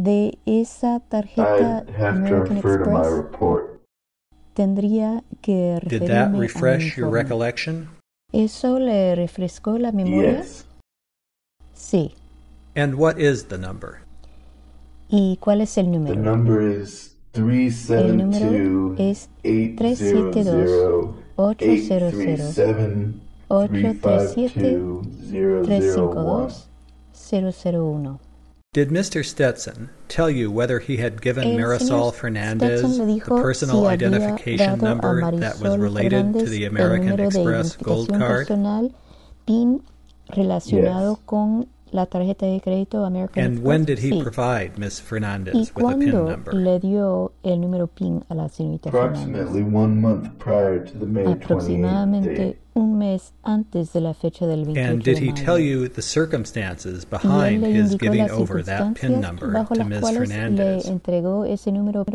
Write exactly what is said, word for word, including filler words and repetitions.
de esa tarjeta I'd have to American refer to my Express, report. tendría que Did that referirme a mi refresh your informe. recollection? ¿Eso le refrescó la memoria? Yes. Sí. And what is the number? ¿Y cuál es el The número? number is three El seven número two, es eight tres zero siete dos, zero, ocho eight cero three cero, seven, ocho three tres five siete, two, zero tres zero cinco one. dos, cero cero uno. Did Mister Stetson tell you whether he had given El Marisol señor Fernandez Stetson le the dijo personal si había identification dado a number that was Marisol related to Fernández the el American número de Express Gold identificación Card? personal P I N relacionado Yes. con la tarjeta de crédito American And Express. when did he Sí. provide Miss ¿Y Fernandez with a PIN cuándo number? le dio el número P I N a la señorita Approximately Fernández? one month prior to the May twenty-eighth Aproximadamente date. un mes antes de la fecha del And veintiocho did de he mayo. tell you the circumstances Y él behind le his indicó giving las over that PIN circunstancias number bajo to las Miss cuales le Fernandez? entregó ese número